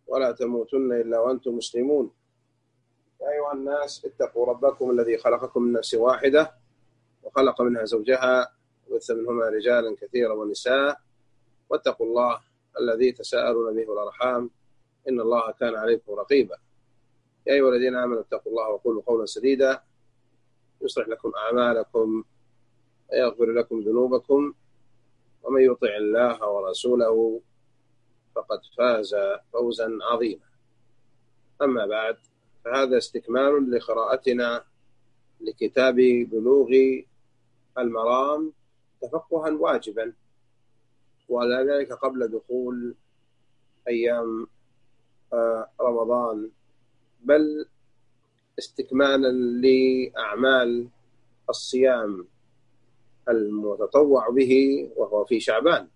ولا تموتن إلا وأنتم مسلمون. يا أيها الناس اتقوا ربكم الذي خلقكم من نفس واحدة وخلق منها زوجها وبث منهما رجالا كثيرا ونساء، واتقوا الله الذي تساءلون به والأرحام إن الله كان عليكم رقيبا. يا أيها الذين آمنوا اتقوا الله وقولوا قولا سديدا يصلح لكم أعمالكم ويغفر لكم ذنوبكم، ومن يطع الله ورسوله فقد فاز فوزا عظيما. أما بعد، فهذا استكمال لقراءتنا لكتاب بلوغ المرام تفقها واجبا، وذلك قبل دخول أيام رمضان، بل استكمالا لأعمال الصيام المتطوع به وهو في شعبان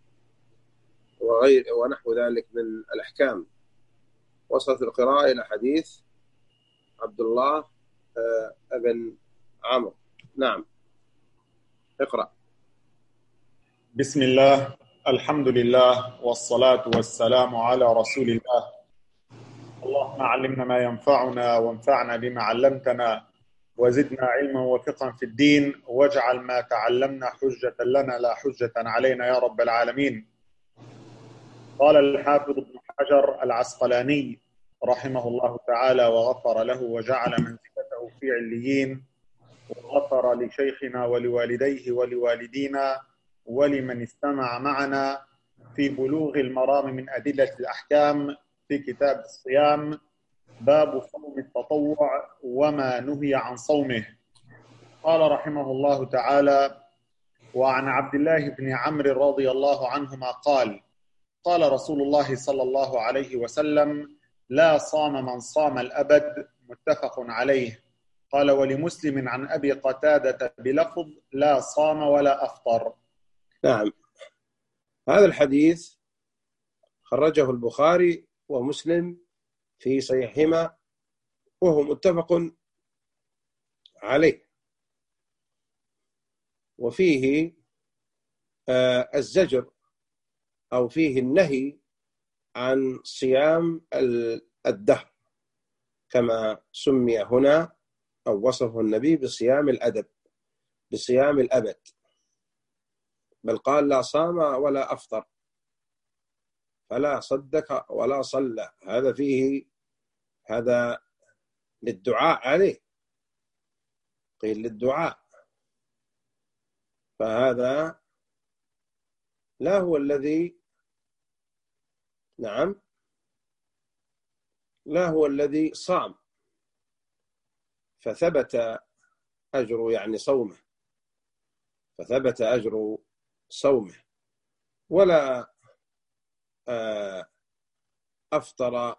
ونحو ذلك من الأحكام. وصلت القراءة إلى حديث عبد الله ابن عمرو. نعم، اقرأ. بسم الله، الحمد لله، والصلاة والسلام على رسول الله. اللهم علمنا ما ينفعنا وانفعنا بما علمتنا وزدنا علما وفقها في الدين، واجعل ما تعلمنا حجة لنا لا حجة علينا يا رب العالمين. قال الحافظ ابن حجر العسقلاني رحمه الله تعالى وغفر له وجعل منزلته في عليين، وغفر لشيخنا ولوالديه ولوالدينا ولمن استمع معنا في بلوغ المرام من أدلة الأحكام في كتاب الصيام، باب صوم التطوع وما نهي عن صومه. قال رحمه الله تعالى: وعن عبد الله بن عمرو رضي الله عنهما قال: قال رسول الله صلى الله عليه وسلم: لا صام من صام الأبد، متفق عليه. قال ولمسلم عن أبي قتادة بلفظ: لا صام ولا أفطر. نعم، هذا الحديث خرجه البخاري ومسلم في صحيحهما وهو متفق عليه، وفيه الزجر أو فيه النهي عن صيام الدهر كما سمي هنا أو وصفه النبي بصيام الأدب، بصيام الأبد، بل قال لا صام ولا أفطر، فلا صدق ولا صلى. هذا فيه هذا للدعاء عليه، قيل للدعاء، فهذا لا هو الذي نعم لا هو الذي صام فثبت أجر يعني صومه، فثبت أجر صومه، ولا أفطر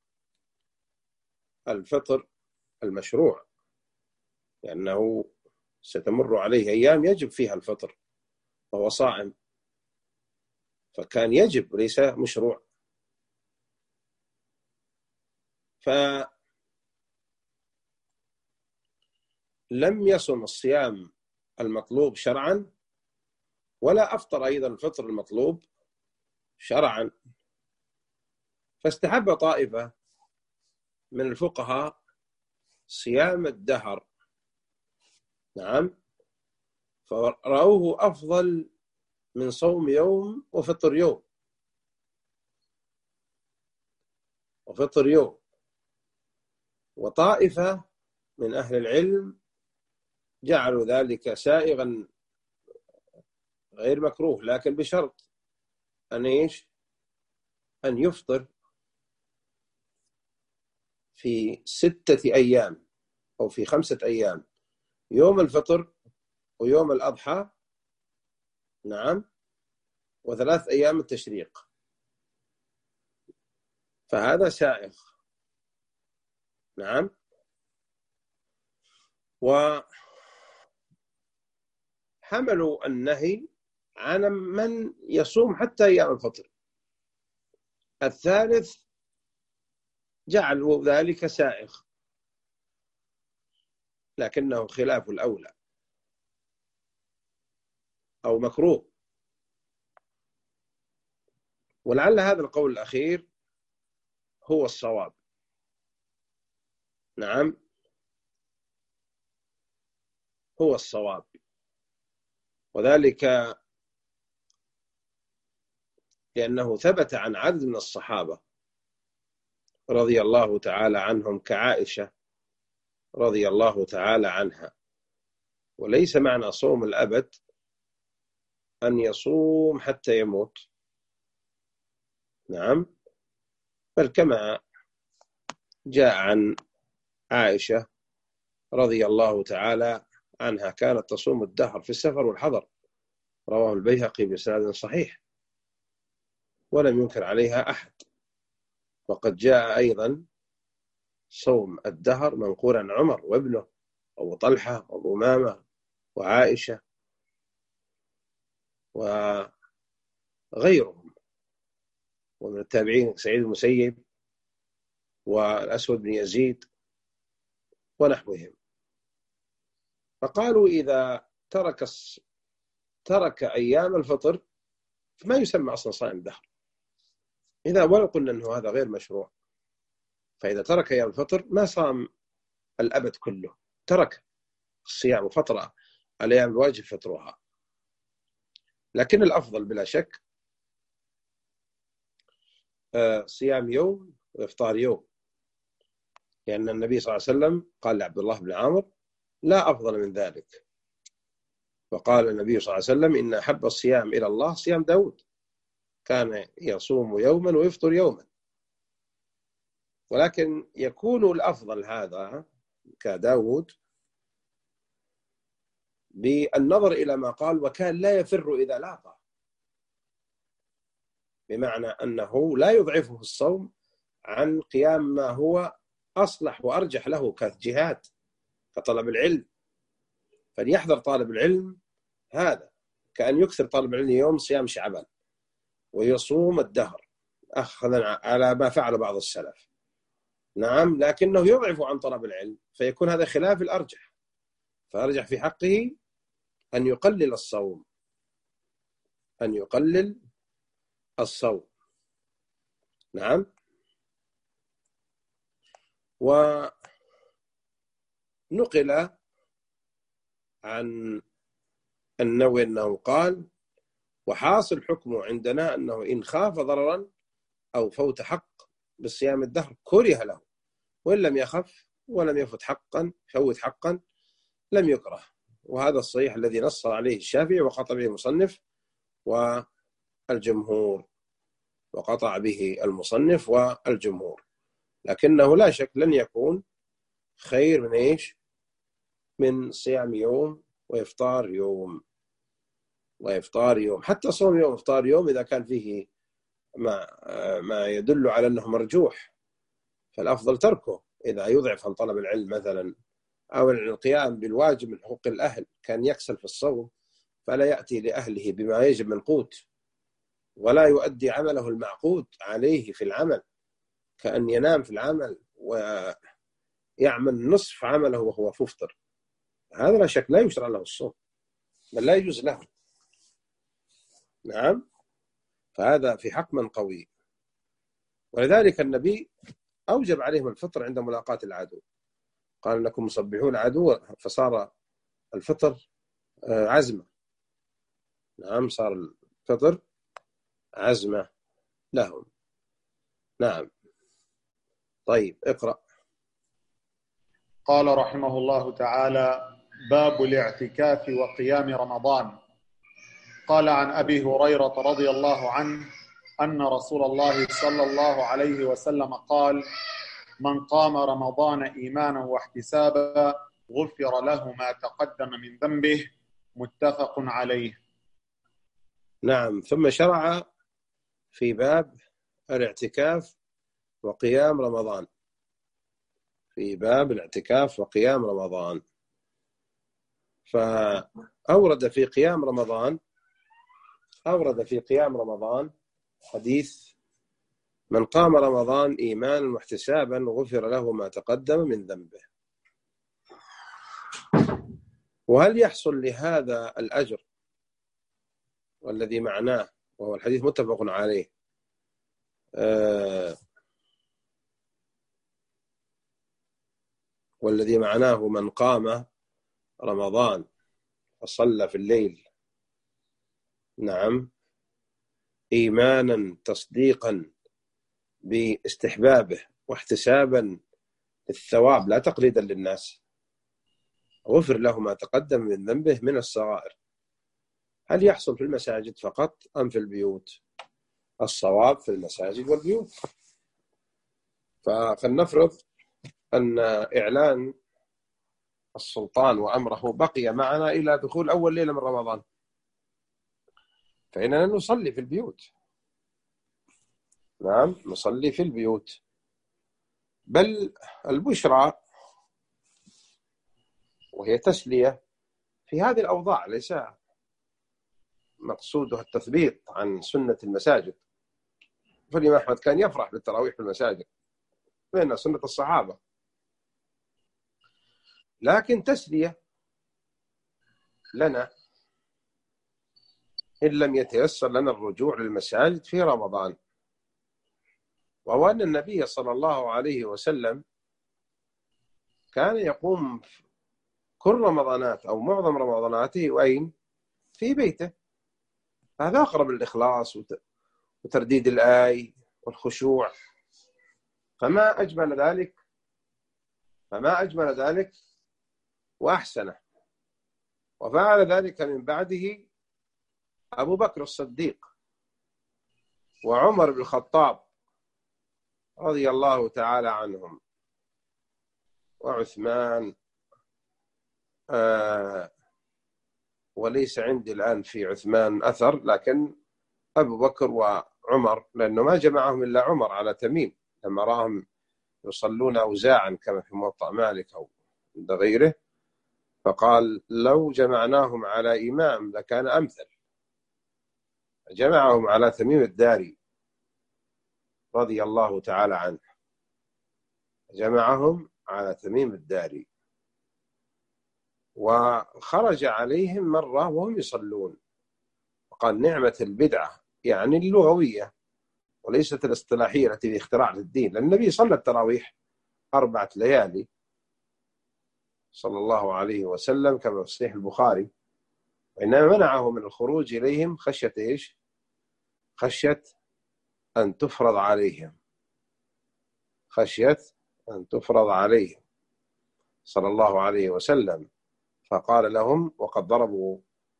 الفطر المشروع، لأنه ستمر عليه أيام يجب فيها الفطر وهو صائم، فكان يجب ليس مشروع. فلم يصم الصيام المطلوب شرعا، ولا أفطر أيضا الفطر المطلوب شرعا، فاستحب طائفة من الفقهاء صيام الدهر، نعم، فرأوه أفضل من صوم يوم وفطر يوم وفطر يوم. وطائفة من أهل العلم جعلوا ذلك سائغا غير مكروه، لكن بشرط أن يفطر في 6 أيام أو في 5 أيام، يوم الفطر ويوم الأضحى، نعم، و3 أيام التشريق، فهذا سائغ، نعم. وحملوا النهي عن من يصوم حتى أيام الفطر. الثالث جعلوا ذلك سائغ، لكنه خلاف الأولى أو مكروه. ولعل هذا القول الأخير هو الصواب. نعم، هو الصواب. وذلك لأنه ثبت عن عدد من الصحابة رضي الله تعالى عنهم كعائشة رضي الله تعالى عنها. وليس معنى صوم الأبد أن يصوم حتى يموت، نعم، بل كما جاء عن عائشة رضي الله تعالى عنها كانت تصوم الدهر في السفر والحضر، رواه البيهقي بإسناد صحيح ولم ينكر عليها أحد. وقد جاء أيضا صوم الدهر منقولا عن عمر وابنه أبو طلحة وأبو أمامة وعائشة وغيرهم، ومن التابعين سعيد المسيب والأسود بن يزيد ونحوهم. فقالوا إذا ترك أيام الفطر ما يسمى أصلا صائم الدهر، إذا ولو قلنا أنه هذا غير مشروع، فإذا ترك أيام الفطر ما صام الأبد كله، ترك الصيام وفطر الأيام الواجب فطرها. لكن الأفضل بلا شك صيام يوم وإفطار يوم، لأن النبي صلى الله عليه وسلم قال لعبد الله بن عامر لا أفضل من ذلك. وقال النبي صلى الله عليه وسلم إن أحب الصيام إلى الله صيام داود، كان يصوم يوما ويفطر يوما. ولكن يكون الأفضل هذا كداود بالنظر إلى ما قال وكان لا يفر إذا لاقى، بمعنى أنه لا يضعفه الصوم عن قيام ما هو أصلح وأرجح له كجهاد كطلب العلم. فليحذر طالب العلم هذا، كأن يكثر طالب العلم يوم صيام شعبان ويصوم الدهر أخذا على ما فعل بعض السلف، نعم، لكنه يضعف عن طلب العلم، فيكون هذا خلاف الأرجح. فأرجح في حقه أن يقلل الصوم، أن يقلل الصوم، نعم. ونقل عن النووي أنه قال وحاصل حكمه عندنا أنه إن خاف ضررا أو فوت حق بالصيام الدهر كره له، وإن لم يخف ولم يفوت حقا لم يكره. وهذا الصحيح الذي نص عليه الشافعي وقطع به المصنف والجمهور، لكنه لا شك لن يكون خير من إيش؟ من صيام يوم وإفطار يوم حتى صوم يوم وإفطار يوم إذا كان فيه ما يدل على أنه مرجوح فالأفضل تركه إذا يضعف عن طلب العلم مثلا، أو القيام بالواجب من حقوق الأهل، كان يكسل في الصوم فلا يأتي لأهله بما يجب من قوت، ولا يؤدي عمله المعقود عليه في العمل، كأن ينام في العمل ويعمل نصف عمله وهو مفطر، هذا لا شك لا يشرع له الصوم بل لا يجوز له، نعم. فهذا في حق من قوي. ولذلك النبي أوجب عليهم الفطر عند ملاقاة العدو، قال إنكم مصبحون عدو، فصار الفطر عزمة، نعم، صار الفطر عزمة لهم، نعم. طيب اقرأ. قال رحمه الله تعالى: باب الاعتكاف وقيام رمضان. قال عن أبي هريرة رضي الله عنه أن رسول الله صلى الله عليه وسلم قال: من قام رمضان إيمانا واحتسابا غفر له ما تقدم من ذنبه. متفق عليه. نعم. ثم شرع في باب الاعتكاف وقيام رمضان، فأورد في قيام رمضان حديث: من قام رمضان إيمانا واحتسابا غفر له ما تقدم من ذنبه. وهل يحصل لهذا الأجر والذي معناه وهو الحديث متفق عليه والذي معناه من قام رمضان فصلى في الليل، نعم، إيمانا تصديقا باستحبابه واحتسابا للثواب لا تقليدا للناس، غفر له ما تقدم من ذنبه من الصغائر. هل يحصل في المساجد فقط أم في البيوت؟ الصواب في المساجد والبيوت. فلنفرض أن إعلان السلطان وأمره بقي معنا إلى دخول أول ليلة من رمضان، فإننا نصلي في البيوت، نعم، نصلي في البيوت. بل البشرى وهي تسلية في هذه الأوضاع، ليس مقصودها التثبيت عن سنة المساجد. فالإمام أحمد كان يفرح بالتراويح في المساجد لأنها سنة الصحابة، لكن تسلية لنا إن لم يتيسر لنا الرجوع للمساجد في رمضان. وهو أن النبي صلى الله عليه وسلم كان يقوم كل رمضانات أو معظم رمضاناته وين؟ في بيته. هذا أقرب للإخلاص وترديد الآي والخشوع. فما أجمل ذلك وأحسنه. وفعل ذلك من بعده أبو بكر الصديق وعمر بن الخطاب رضي الله تعالى عنهم، وعثمان، وليس عندي الآن في عثمان أثر، لكن أبو بكر وعمر، لأنه ما جمعهم إلا عمر على تميم لما راهم يصلون أوزاعا كما في موطأ مالك أو عند غيره، فقال لو جمعناهم على إمام لكان أمثل. جمعهم على تميم الداري رضي الله تعالى عنه، جمعهم على تميم الداري، وخرج عليهم مرة وهم يصلون وقال نعمة البدعة، يعني اللغوية وليست الاصطلاحية التي في اختراع الدين، لأن النبي صلى التراويح 4 ليالي صلى الله عليه وسلم كما في صحيح البخاري، وإنما منعه من الخروج إليهم خشية إيش؟ خشية أن تفرض عليهم، خشية أن تفرض عليهم صلى الله عليه وسلم. فقال لهم وقد ضربوا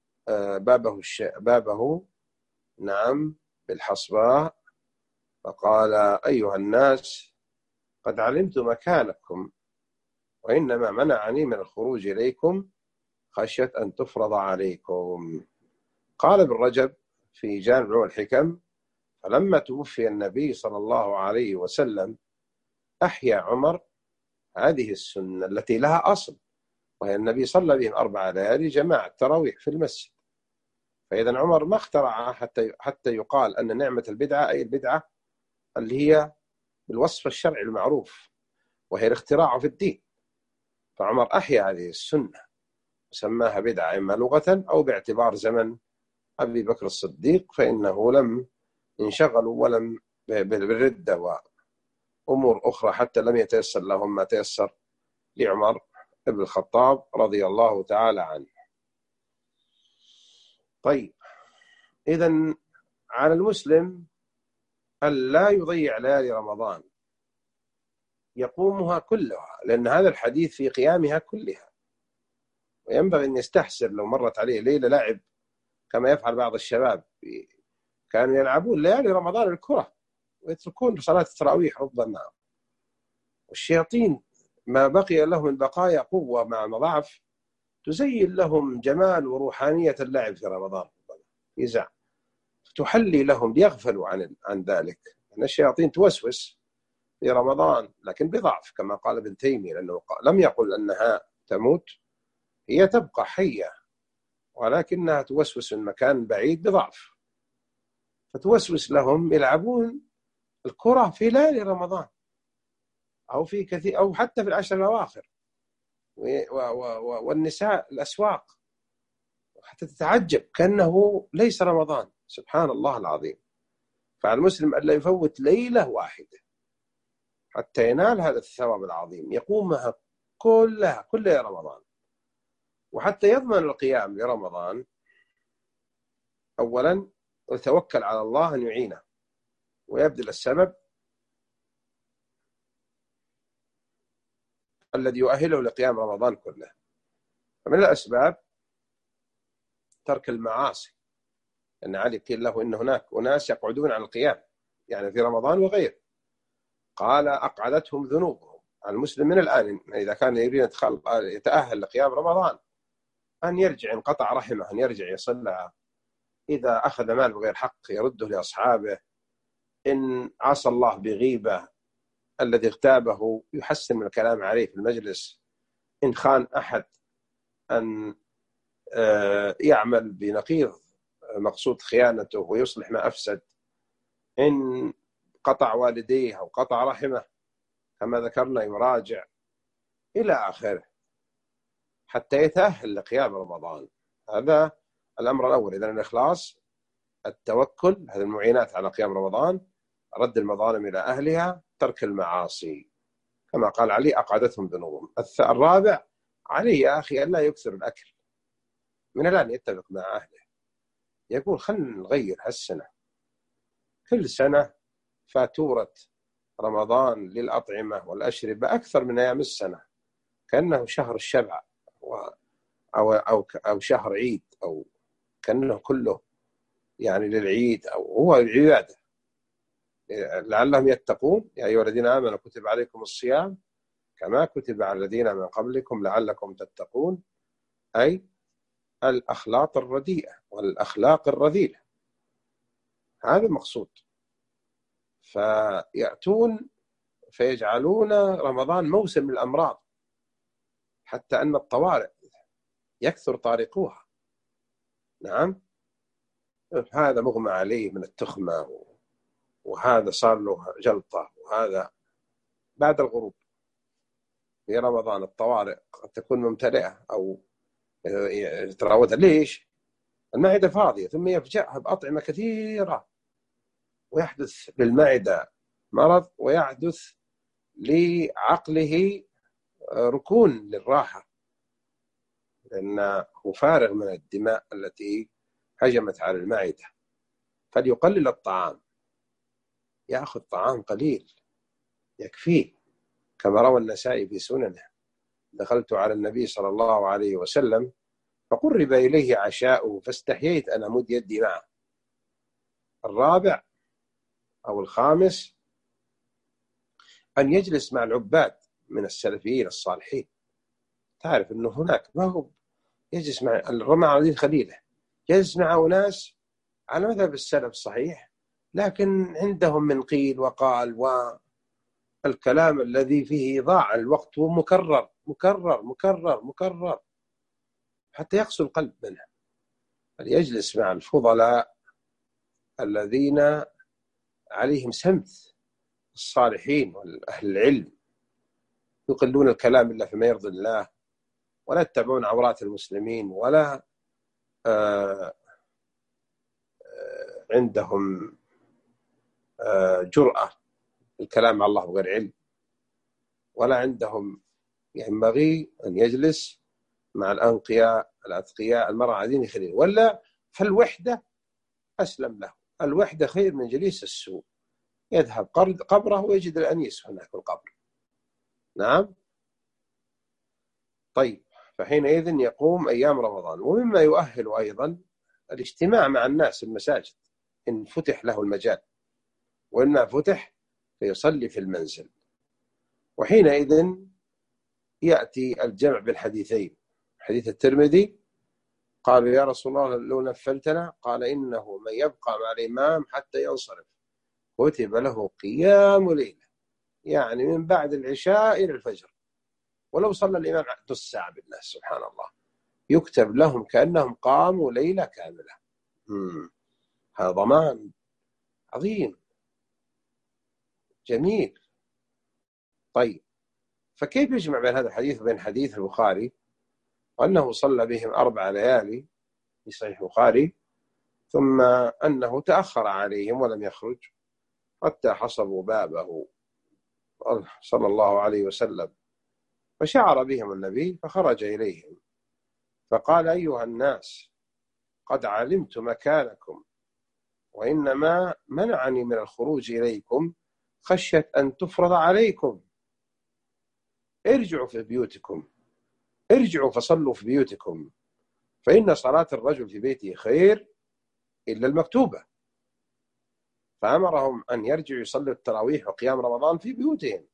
بابه نعم بالحصباء، فقال أيها الناس قد علمت مكانكم، وإنما منعني من الخروج إليكم خشية أن تفرض عليكم. قال ابن رجب في جامع الحكم فلما توفي النبي صلى الله عليه وسلم أحيا عمر هذه السنة التي لها أصل، وهي النبي صلى بهم 4 ليالي جماعة التراويح في المسجد. فإذا عمر ما اخترعها حتى يقال أن نعمة البدعة أي البدعة اللي هي بالوصف الشرعي المعروف وهي الاختراع في الدين. فعمر أحيا هذه السنة وسماها بدعة إما لغة أو باعتبار زمن أبي بكر الصديق، فإنه لم انشغلوا ولم بالردة وأمور أخرى حتى لم يتيسر لهم ما تيسر لعمر بن الخطاب رضي الله تعالى عنه. طيب، إذن على المسلم أن لا يضيع ليالي رمضان، يقومها كلها، لأن هذا الحديث في قيامها كلها. وينبغي أن يستحسر لو مرت عليه ليلة لعب كما يفعل بعض الشباب، كانوا يلعبون ليالي رمضان الكرة ويتركون صلاة التراويح ربما، والشياطين ما بقي لهم من بقايا قوة مع ضعف تزين لهم جمال وروحانية اللعب في رمضان يزع، تحلي لهم ليغفلوا عن ذلك. أن الشياطين توسوس في رمضان لكن بضعف كما قال ابن تيمية، لأنه لم يقل أنها تموت، هي تبقى حية ولكنها توسوس من مكان بعيد بضعف، فتوسوس لهم يلعبون الكرة في ليالي رمضان أو في كثير أو حتى في العشر الأواخر، والنساء الأسواق، حتى تتعجب كأنه ليس رمضان. سبحان الله العظيم. فعلى المسلم ألا يفوت ليلة واحدة حتى ينال هذا الثواب العظيم، يقومها كلها رمضان. وحتى يضمن القيام لرمضان أولا يتوكل على الله أن يعينه ويبذل السبب الذي يؤهله لقيام رمضان كله. فمن الأسباب ترك المعاصي، أن علي قيل له إن هناك أناس يقعدون عن القيام يعني في رمضان وغيره، قال أقعدتهم ذنوبهم. المسلم من الآن إذا كان يريد يتأهل لقيام رمضان أن يرجع، إن قطع رحمه أن يرجع يصلها، إذا أخذ مال بغير حق يرده لأصحابه، إن عصى الله بغيبة الذي اغتابه يحسن من الكلام عليه في المجلس، إن خان أحد أن يعمل بنقيض مقصود خيانته ويصلح ما أفسد، إن قطع والديه أو قطع رحمه كما ذكرنا يراجع إلى آخره حتى يتأهل لقيام رمضان. هذا الأمر الأول. إذن الإخلاص، التوكل، هذه المعينات على قيام رمضان، رد المظالم إلى أهلها، ترك المعاصي كما قال علي أقعدتهم ذنوبهم. الرابع عليه يا أخي أن لا يكثر الأكل، من الآن يتفق مع أهله يقول خلنا نغير هالسنة، كل سنة فاتورة رمضان للأطعمة والأشربة أكثر من أيام السنة، كأنه شهر الشبع أو شهر عيد، أو كأنه كله يعني للعيد أو هو العبادة لعلهم يتقون. يا أيها الذين آمنوا كتب عليكم الصيام كما كتب على الذين من قبلكم لعلكم تتقون، أي الأخلاق الرديئة والأخلاق الرذيلة، هذا المقصود. فيأتون فيجعلون رمضان موسم الأمراض، حتى أن الطوارئ يكثر طارقوها. نعم، هذا مغمى عليه من التخمة، وهذا صار له جلطة، وهذا بعد الغروب في رمضان الطوارئ قد تكون ممتلئة أو تراودها. ليش؟ المعدة فاضية، ثم يفجأها بأطعمة كثيرة ويحدث للمعدة مرض، ويحدث لعقله ركون للراحة، لأنه فارغ من الدماء التي هجمت على المعدة. فليقلل الطعام، يأخذ طعام قليل يكفيه، كما روى النسائي في سننه: دخلت على النبي صلى الله عليه وسلم فقرب إليه عشاؤه فاستحييت أن أمد يدي معه. الرابع أو الخامس أن يجلس مع العباد من السلفيين الصالحين. تعرف أنه هناك ما هو يجلس مع الرمى خليله، يجلس مع أناس على مذهب السلف الصحيح، لكن عندهم من قيل وقال والكلام الذي فيه ضاع الوقت، ومكرر مكرر مكرر مكرر حتى يقسو القلب منه. فليجلس مع الفضلاء الذين عليهم سمت، الصالحين والأهل العلم، يقلون الكلام إلا فيما يرضي الله، ولا يتبعون عورات المسلمين، ولا عندهم جرأة الكلام مع الله بغير علم، ولا عندهم. ينبغي أن يجلس مع الأنقياء الأتقياء المرء على دين خليل، ولا فالوحدة أسلم له. الوحدة خير من جليس السوء، يذهب قبره ويجد الأنيس هناك في القبر. نعم. طيب، فحينئذ يقوم أيام رمضان. ومما يؤهل أيضا الاجتماع مع الناس في المساجد إن فتح له المجال، وإن فتح فيصلي في المنزل. وحينئذ يأتي الجمع بالحديثين. حديث الترمذي قالوا يا رسول الله لو نفلتنا، قال إنه من يبقى مع الإمام حتى ينصرف كتب له قيام ليلة، يعني من بعد العشاء إلى الفجر، ولو صلى الإمام نص ساعة بالناس سبحان الله يكتب لهم كأنهم قاموا ليلة كاملة. هذا ضمان عظيم جميل. طيب، فكيف يجمع بين هذا الحديث وبين حديث البخاري وأنه صلى بهم 4 ليالي في صحيح البخاري، ثم أنه تأخر عليهم ولم يخرج حتى حصبوا بابه صلى الله عليه وسلم، فشعر بهم النبي فخرج إليهم فقال: أيها الناس، قد علمت مكانكم، وإنما منعني من الخروج إليكم خشية أن تفرض عليكم. ارجعوا في بيوتكم، ارجعوا فصلوا في بيوتكم، فإن صلاة الرجل في بيته خير إلا المكتوبة. فأمرهم أن يرجعوا يصلوا التراويح وقيام رمضان في بيوتهم.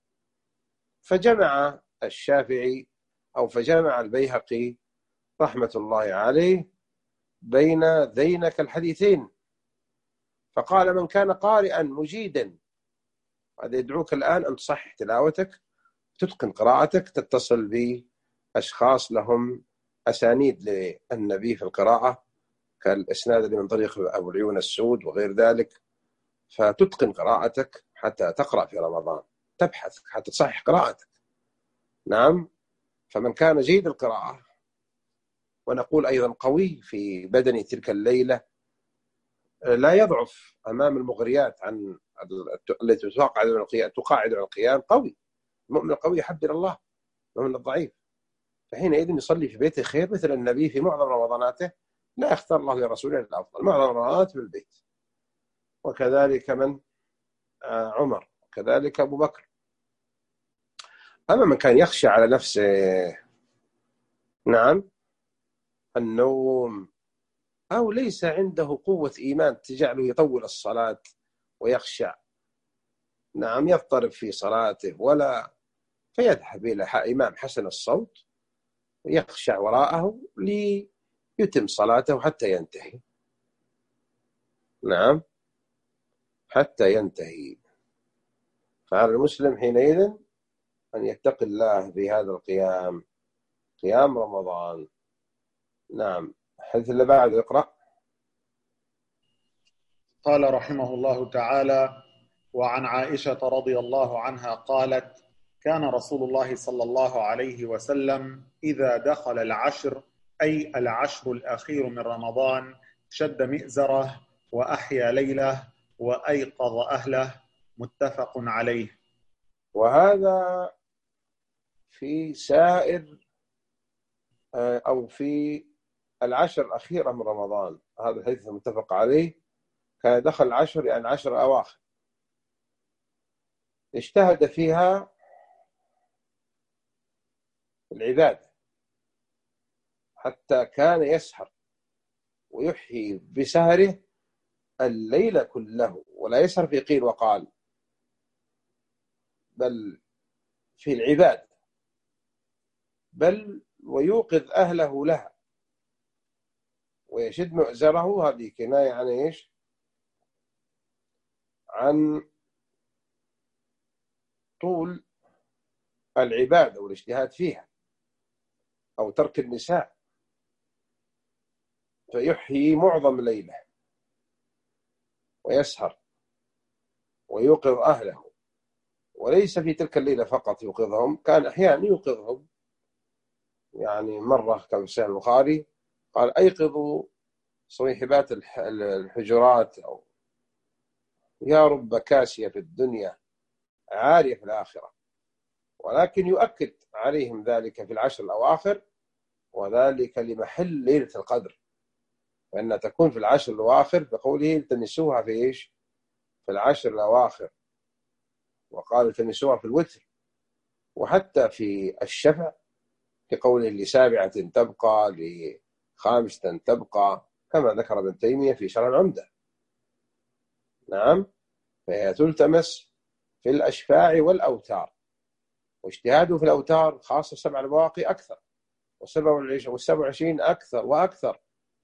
فجمع الشافعي فجمع البيهقي رحمة الله عليه بين ذينك الحديثين، فقال: من كان قارئا مجيدا، هذا يدعوك الآن أن تصحح تلاوتك، تتقن قراءتك، تتصل بأشخاص لهم أسانيد للنبي في القراءة كالإسناد اللي من طريق أبو العيون السود وغير ذلك، فتتقن قراءتك حتى تقرأ في رمضان، تبحث حتى تصحح قراءتك. نعم. فمن كان جيد القراءة، ونقول أيضا قوي في بدن تلك الليلة، لا يضعف أمام المغريات عن التي تقاعد عن القيام، قوي. المؤمن القوي يحب إلى الله المؤمن الضعيف، فحينئذ يصلي في بيته خير، مثل النبي في معظم رمضاناته لا يختار الله لرسوله الأفضل، معظم رمضاناته في البيت. وكذلك من عمر، وكذلك أبو بكر. أما من كان يخشى على نفسه، نعم، النوم، أو ليس عنده قوة إيمان تجعله يطول الصلاة ويخشع، نعم، يضطرب في صلاته ولا، فيذهب إلى إمام حسن الصوت ويخشع وراءه ليتم صلاته حتى ينتهي. نعم، حتى ينتهي. فعلى المسلم حينئذ أن يتقي الله في هذا القيام، قيام رمضان. نعم. الحديث اللي بعد اقرأ. قال رحمه الله تعالى: وعن عائشة رضي الله عنها قالت: كان رسول الله صلى الله عليه وسلم إذا دخل العشر، أي العشر الأخير من رمضان، شد مئزره وأحيا ليله وأيقظ أهله. متفق عليه. وهذا في سائر أو في العشر الأخيرة من رمضان، هذا الحديث متفق عليه. كان دخل العشر يعني 10 أواخر، اجتهد فيها العبادة حتى كان يسهر ويحيي بسهره الليل كله، ولا يسهر في قيل وقال، بل في العبادة، بل ويوقظ أهله لها ويشد مؤزره. هذه كناية عن إيش؟ عن طول العبادة والاجتهاد فيها، أو ترك النساء، فيحيي معظم ليله ويسهر ويوقظ أهله، وليس في تلك الليلة فقط يوقظهم، كان أحيانا يوقظهم. يعني مرة كان في صحيح البخاري قال: أيقظوا صويحبات الحجرات، أو يا رب كاسية في الدنيا عارية في الآخرة. ولكن يؤكد عليهم ذلك في العشر الأواخر، وذلك لمحل ليلة القدر، فإنها تكون في العشر الأواخر، بقوله: التمسوها في إيش؟ في العشر الأواخر. وقال: التمسوها في الوتر، وحتى في الشفع، كقوله: لسابعة تبقى، لخامسة تبقى، كما ذكر ابن تيمية في شرح العمدة. نعم. فهي تلتمس في الأشفاع والأوتار، واجتهاده في الأوتار خاصة 7 البواقي أكثر، و27 أكثر وأكثر،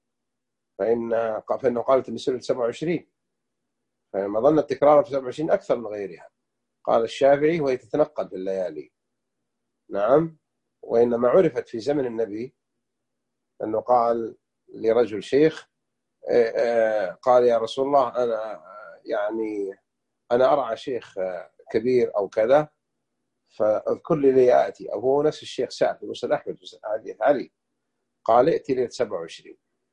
فإنه قال تمثل 27، فما ظن التكرار في 27 أكثر من غيرها. قال الشافعي: وهي تتنقل في الليالي. نعم. وإنما عرفت في زمن النبي أنه قال لرجل شيخ، قال: يا رسول الله، أنا أرعى شيخ كبير أو كذا، فاذكر لي آتي. أو نفس الشيخ سأل في مسند أحمد حديث علي، قال: ائتي ليلة 27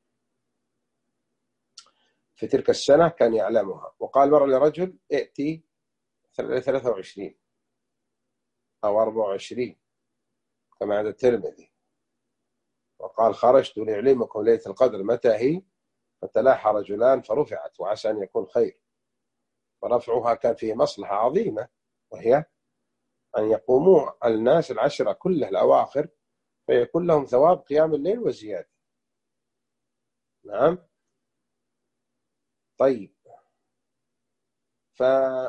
في تلك السنة، كان يعلمها. وقال مرة لرجل: ائتي 23 أو 24، كما عند الترمذي. وقال خرجت لأعلمكم ليلة القدر متى هي، فتلاحى رجلان فرفعت وعسى أن يكون خير. فرفعها كان فيه مصلحة عظيمة، وهي أن يقوموا الناس العشرة كلها الأواخر فيكون لهم ثواب قيام الليل وزيادة. نعم. طيب، فهلم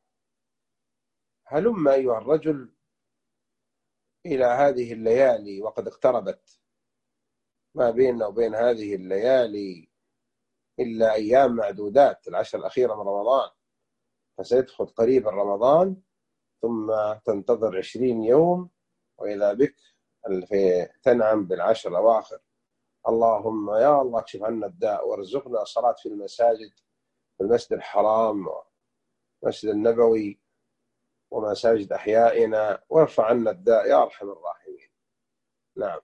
أيها الرجل إلى هذه الليالي، وقد اقتربت ما بيننا وبين هذه الليالي إلا أيام معدودات، العشر الأخيرة من رمضان، فسيدخل قريبا رمضان، ثم تنتظر 20 يوم وإذا بك تنعم بالعشر الأواخر. اللهم يا الله اكشف عنا الداء وارزقنا الصلاة في المساجد، في المسجد الحرام والمسجد النبوي ومساجد أحيائنا، وارفع عنا الداء يا أرحم الراحمين. نعم.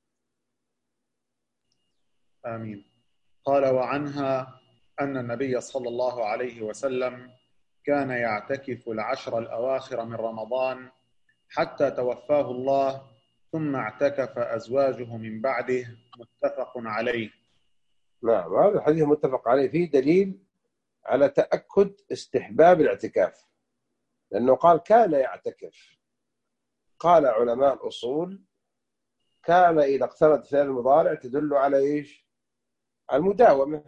آمين. قال: وعنها أن النبي صلى الله عليه وسلم كان يعتكف العشر الأواخر من رمضان حتى توفاه الله، ثم اعتكف أزواجه من بعده، متفق عليه. نعم، هذا الحديث متفق عليه، فيه دليل على تأكد استحباب الاعتكاف، لأنه قال كان يعتكف. قال علماء الأصول كان إذا اقترد فعل المضارع تدل على إيش؟ على المداومة،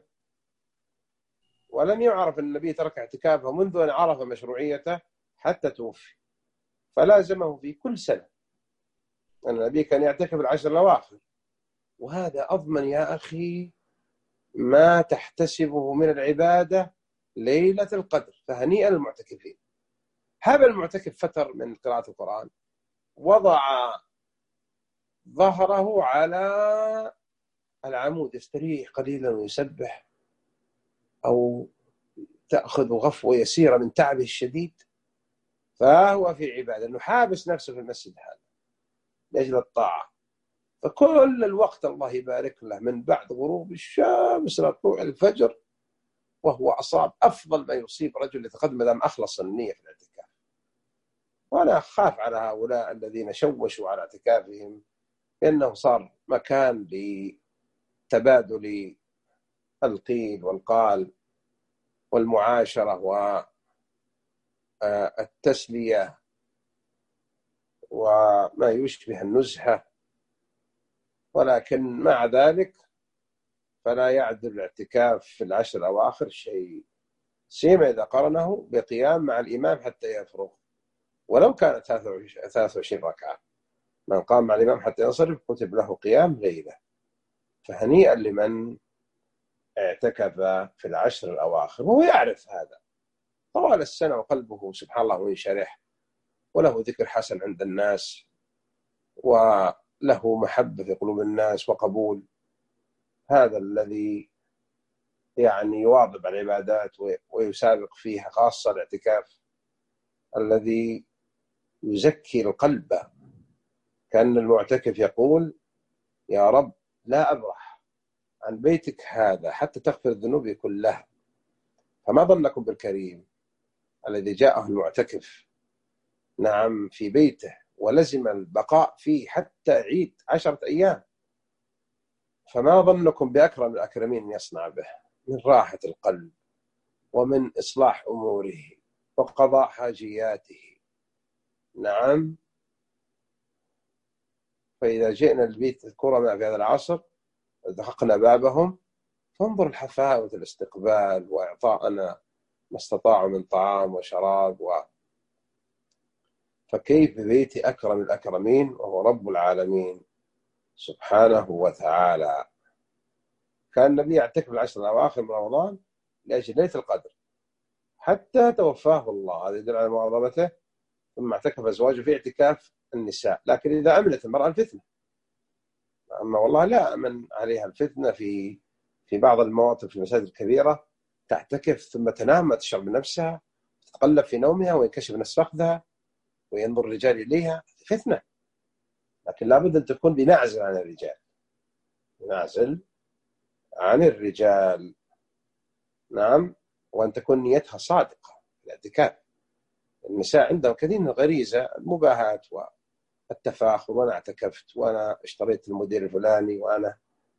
ولم يعرف أن النبي ترك اعتكافه منذ أن عرف مشروعيته حتى توفي، فلازمه في كل سنة أن النبي كان يعتكف العشر الأواخر. وهذا أضمن يا أخي ما تحتسبه من العبادة ليلة القدر، فهنيئا للمعتكفين. هذا المعتكف فتر من قراءة القرآن، وضع ظهره على العمود يستريح قليلا ويسبح، أو تأخذ غفوة يسيرة من تعبه الشديد، فهو في عبادة، أنه حابس نفسه في المسجد هذا لأجل الطاعة. فكل الوقت الله يبارك له من بعد غروب الشمس لطلوع الفجر وهو أصاب أفضل ما يصيب رجل يتقدم ما دام أخلص النية في الاعتكاف. وأنا أخاف على هؤلاء الذين شوشوا على اعتكافهم، لأنه صار مكان لتبادل القيل والقال والمعاشرة والتسلية وما يشبه النزهة، ولكن مع ذلك فلا يعدل الاعتكاف في العشر الأواخر شيء، سيما إذا قرنه بقيام مع الإمام حتى يفرغ، ولو كانت 23 ركعة. من قام مع الإمام حتى ينصرف كتب له قيام ليلة. فهنيئا لمن اعتكف في العشر الأواخر وهو يعرف هذا طوال السنة، وقلبه سبحان الله وينشرح، وله ذكر حسن عند الناس، وله محبة في قلوب الناس وقبول. هذا الذي يعني يواظب على العبادات ويسابق فيها، خاصة الاعتكاف الذي يزكي القلب، كأن المعتكف يقول يا رب لا أبرح عن بيتك هذا حتى تغفر ذنوبي كلها. فما ظنكم بالكريم الذي جاءه المعتكف نعم في بيته ولزم البقاء فيه حتى عيد 10 أيام، فما ظنكم بأكرم الأكرمين يصنع به من راحة القلب ومن إصلاح أموره وقضاء حاجياته. نعم. فإذا جئنا البيت الكرماء في هذا العصر ودققنا بابهم، فانظر الحفاوة الاستقبال وإعطاءنا ما استطاعوا من طعام وشراب فكيف ببيت أكرم الأكرمين وهو رب العالمين سبحانه وتعالى. كان النبي يعتكف العشر الأواخر من رمضان لأجل ليلة القدر حتى توفاه الله، هذا يدل على مواظبته. ثم اعتكف أزواجه في اعتكاف النساء، لكن إذا أمنت المرأة الفتنة. أما والله لا أمن عليها الفتنة في بعض المواطن في المساجد الكبيرة، تعتكف ثم تنام ما تشعر بنفسها، تتقلب في نومها وينكشف نصف فخذها وينظر الرجال إليها، فتنة. لكن لابد أن تكون بمعزل عن الرجال، بمعزل عن الرجال. نعم. وأن تكون نيتها صادقة في الاعتكاف. النساء عندهم كثير من الغريزة، المباهات التفاخر، وأنا اعتكفت وأنا اشتريت المدير الفلاني وأنا،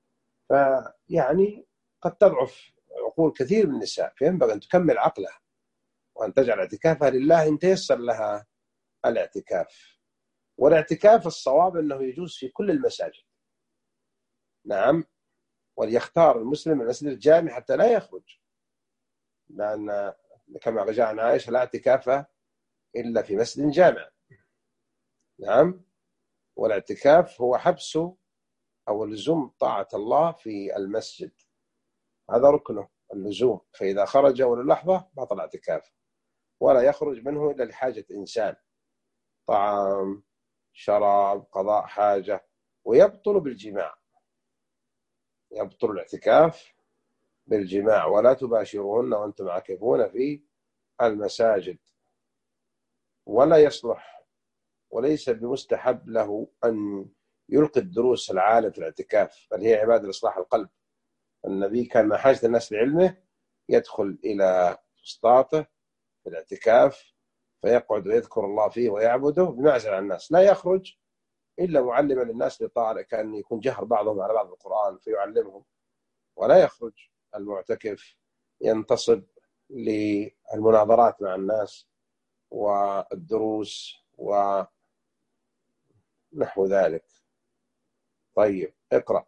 فيعني قد تضعف عقول كثير من النساء، فينبغي أن تكمل عقلها وأن تجعل اعتكافها لله إن تيسر لها الاعتكاف. والاعتكاف الصواب أنه يجوز في كل المساجد، نعم، وليختار المسلم المسجد الجامع حتى لا يخرج، لأن كما جاء عن عائشة لا اعتكاف إلا في مسجد جامع. نعم، والاعتكاف هو حبس أو لزوم طاعة الله في المسجد، هذا ركنه اللزوم، فإذا خرج ولو لحظة بطل اعتكاف، ولا يخرج منه إلا لحاجة إنسان، طعام، شراب، قضاء حاجة، ويبطل بالجماع، يبطل الاعتكاف بالجماع. ولا تباشرون وأنتم عاكفون في المساجد. ولا يصلح وليس بمستحب له أن يلقي الدروس العالية في الاعتكاف، بل هي عبادة لإصلاح القلب. النبي كان مع حاجة الناس لعلمه يدخل إلى فسطاطه في الاعتكاف فيقعد ويذكر الله فيه ويعبده بمعزل عن الناس، لا يخرج إلا معلما للناس لطارئ، كان يكون جهر بعضهم على بعض القرآن فيعلمهم. ولا يخرج المعتكف ينتصب للمناظرات مع الناس والدروس ونحو ذلك. طيب اقرأ.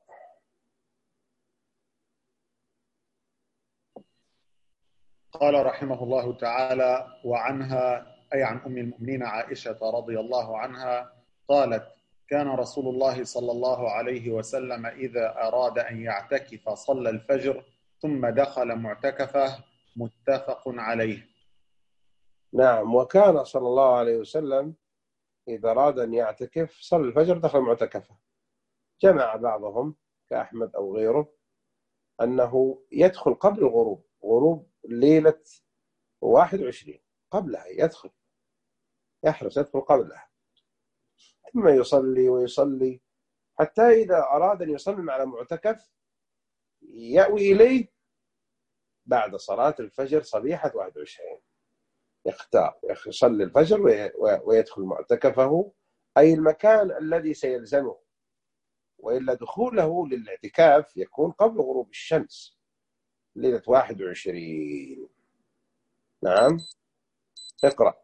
قال رحمه الله تعالى: وعنها أي عن أم المؤمنين عائشة رضي الله عنها قالت: كان رسول الله صلى الله عليه وسلم إذا أراد أن يعتكف صلى الفجر ثم دخل معتكفه، متفق عليه. نعم، وكان صلى الله عليه وسلم إذا أراد أن يعتكف صلى الفجر دخل معتكفه. جمع بعضهم كأحمد أو غيره أنه يدخل قبل الغروب، غروب ليلة 21 قبلها يدخل، يحرص يدخل قبلها، ثم يصلي ويصلي حتى إذا أراد أن يصلي على معتكف يأوي إليه بعد صلاة الفجر صبيحة 21، يختار يصلي الفجر ويدخل معتكفه، أي المكان الذي سيلزمه، وإلا دخوله للاعتكاف يكون قبل غروب الشمس ليلة 21. نعم، اقرأ.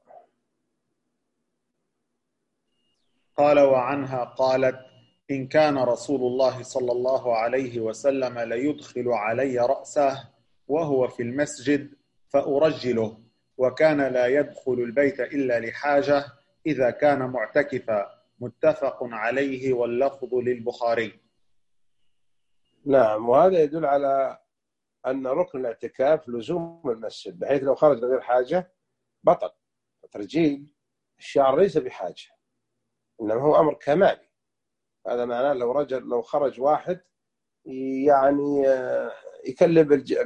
قال: وعنها قالت: إن كان رسول الله صلى الله عليه وسلم ليدخل علي رأسه وهو في المسجد فأرجله، وكان لا يدخل البيت إلا لحاجة إذا كان معتكفا، متفق عليه واللفظ للبخاري. نعم، وهذا يدل على أن ركن الاعتكاف لزوم المسجد، بحيث لو خرج لغير حاجة بطل. ترجيل الشعر ليس بحاجة، إنما هو أمر كمالي. هذا معناه لو خرج واحد يعني يكلم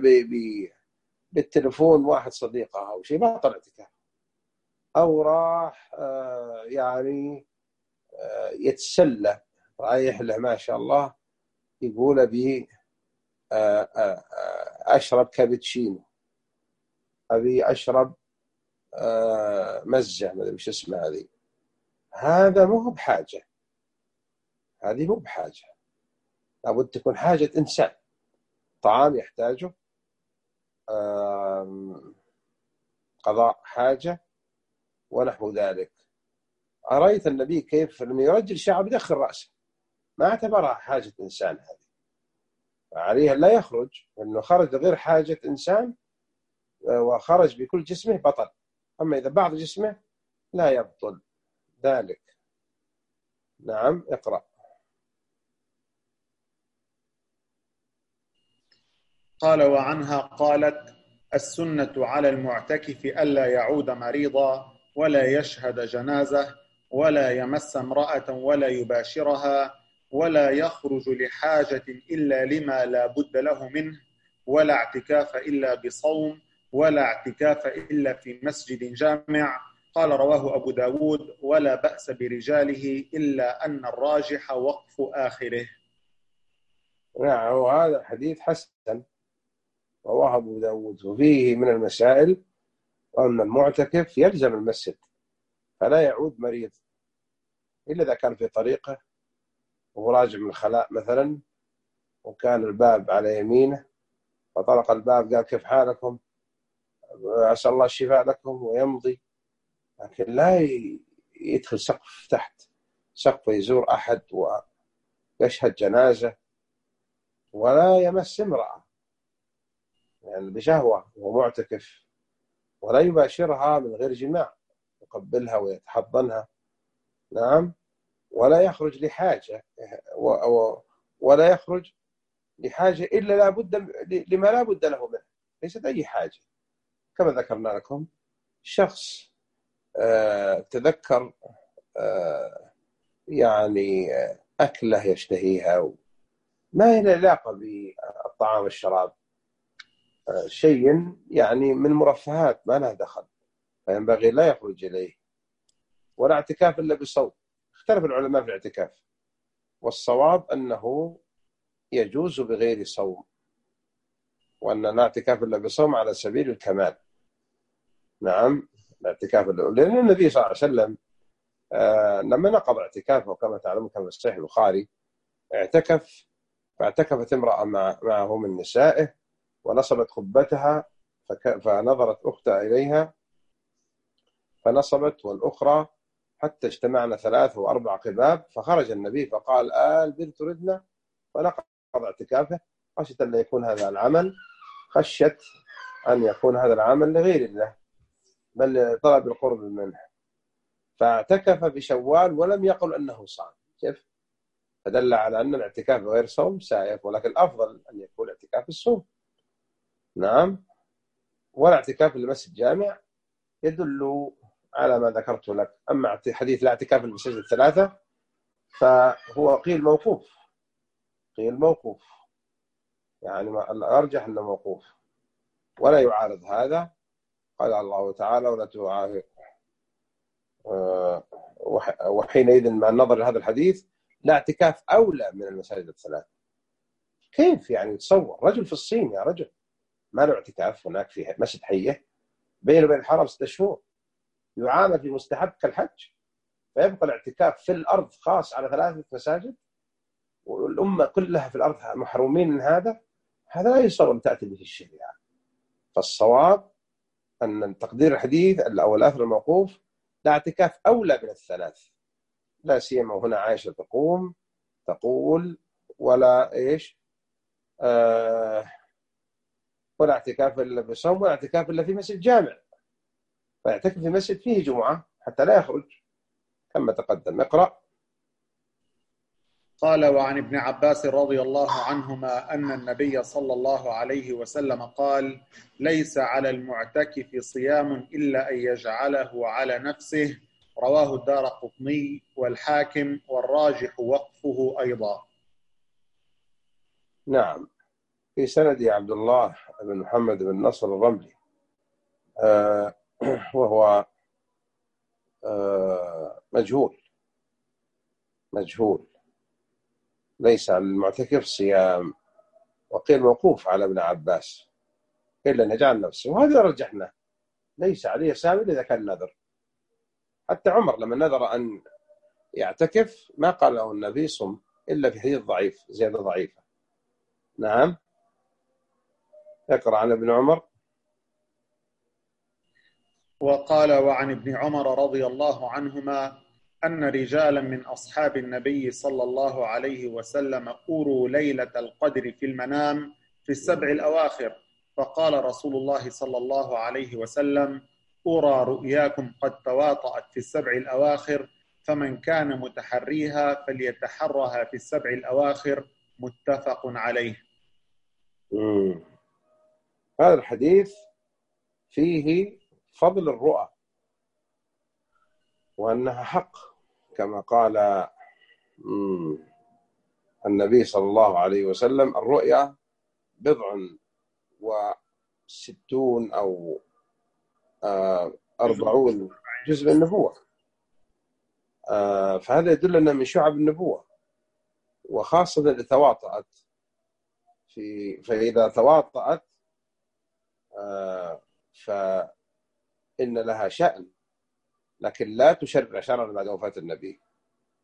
بالتلفون واحد صديقه أو شيء بطل اعتكاف، أو راح يعني يتسلى رايح له ما شاء الله يقول أبي أشرب كابتشينو، أبي أشرب مزة، ما أدري وش اسمه هذه، هذا مو بحاجة، هذه مو بحاجة، لابد تكون حاجة إنسان، طعام يحتاجه، قضاء حاجة ونحو ذلك. أرأيت النبي كيف لما يرجل شعب يدخل رأسه، ما اعتبرها حاجة إنسان، هذه عليه لا يخرج، لأنه خرج غير حاجة إنسان وخرج بكل جسمه بطل، أما إذا بعض جسمه لا يبطل ذلك. نعم، اقرأ. قال: وعنها قالت: السنة على المعتكف ألا يعود مريضا ولا يشهد جنازة ولا يمس امرأة ولا يباشرها ولا يخرج لحاجة إلا لما لا بد له منه، ولا اعتكاف إلا بصوم، ولا اعتكاف إلا في مسجد جامع. قال: رواه أبو داود ولا بأس برجاله إلا أن الراجح وقف آخره. نعم، وهذا الحديث حسن رواه أبو داود، وفيه من المسائل أن المعتكف يلزم المسجد فلا يعود مريض، إلا إذا كان في طريقه وهو راجع من الخلاء مثلا، وكان الباب على يمينه، فطرق الباب قال كيف حالكم، أسأل الله الشفاء لكم، ويمضي. لكن لا يدخل سقف تحت سقف يزور أحد ويشهد جنازة، ولا يمس امرأة يعني بشهوة وهو معتكف، ولا يباشرها من غير جماع، يقبلها ويتحضنها. نعم. ولا يخرج لحاجة، ولا يخرج لحاجة إلا لما لا بد له منه، ليست أي حاجة. كما ذكرنا لكم، شخص تذكر يعني أكلة يشتهيها، ما هي علاقة بالطعام والشراب، شيء يعني من مرفهات ما له دخل، فينبغي لا يخرج إليه. ولا اعتكاف إلا بصوم. اختلف العلماء في الاعتكاف، والصواب أنه يجوز بغير صوم، وأن لا اعتكاف إلا بصوم على سبيل الكمال. نعم. الاعتكاف لأن النبي صلى الله عليه وسلم لما نقض اعتكافه كما تعلمون كما في صحيح البخاري، فاعتكفت امرأة معه من نسائه، ونصبت خبتها، فنظرت أختها إليها فنصبت، والأخرى، حتى اجتمعنا 3 و4 قباب، فخرج النبي فقال البنت تردنا، فنقض اعتكافه خشية أن يكون هذا العمل خشية أن يكون هذا العمل لغير الله، بل طلب القرب منه، فاعتكف بشوال ولم يقل أنه صام. كيف؟ فدل على أن الاعتكاف غير صوم سائف، ولكن الأفضل أن يكون اعتكاف الصوم. نعم. والاعتكاف المسجد جامع يدل على ما ذكرت لك. أما حديث الاعتكاف المساجد الثلاثة فهو قيل موقوف، يعني الأرجح أنه موقوف ولا يعارض هذا. قال الله تعالى ولا تعارض، وحينئذ مع النظر لهذا الحديث لا اعتكاف أولى من المساجد الثلاث. كيف يعني؟ تصور رجل في الصين، يا رجل ما له اعتكاف هناك في مسجد حيه بينه وبين الحرم 6 شهور، يعامل في مستحب كالحج، فيبقى الاعتكاف في الأرض خاص على 3 مساجد، والأمة كلها في الأرض محرومين من هذا لا يصور أن تأتي به الشريعة. فالصواب أن تقدير الحديث أو الأثر الموقوف لا اعتكاف أولى من الثلاث، لا سيما هنا عائشة تقول ولا إيش ولا اعتكاف إلا بصوم، ولا اعتكاف إلا في مسجد جامع، فيعتكف في مسجد فيه جمعة حتى لا يخرج كما تقدم. اقرأ. قال: وعن ابن عباس رضي الله عنهما أن النبي صلى الله عليه وسلم قال: ليس على المعتكف صيام إلا أن يجعله على نفسه. رواه الدارقطني والحاكم، والراجح وقفه أيضا. نعم. في سند عبد الله بن محمد بن نصر الرملي، وهو مجهول، ليس على المعتكف صيام، وقيل موقوف على ابن عباس إلا أن يجعل نفسه، وهذا رجحنا ليس عليه صيام إلا إذا كان نذر. حتى عمر لما نذر أن يعتكف ما قال له النبي صم إلا في حديث ضعيف، زيادة ضعيفة. نعم. اقرأ عن ابن عمر. وقال: وعن ابن عمر رضي الله عنهما أن رجالا من أصحاب النبي صلى الله عليه وسلم أروا ليلة القدر في المنام في ال7 الأواخر، فقال رسول الله صلى الله عليه وسلم: أرى رؤياكم قد تواطأت في ال7 الأواخر، فمن كان متحريها فليتحرها في ال7 الأواخر. متفق عليه. هذا الحديث فيه فضل الرؤى، وأنها حق كما قال النبي صلى الله عليه وسلم: الرؤيا 60 أو 40 جزء من النبوة، فهذا يدل أنه من شعب النبوة، وخاصة إذا تواطأت فإذا تواطأت فإن لها شأن، لكن لا تشرع شرعا بعد وفاة النبي.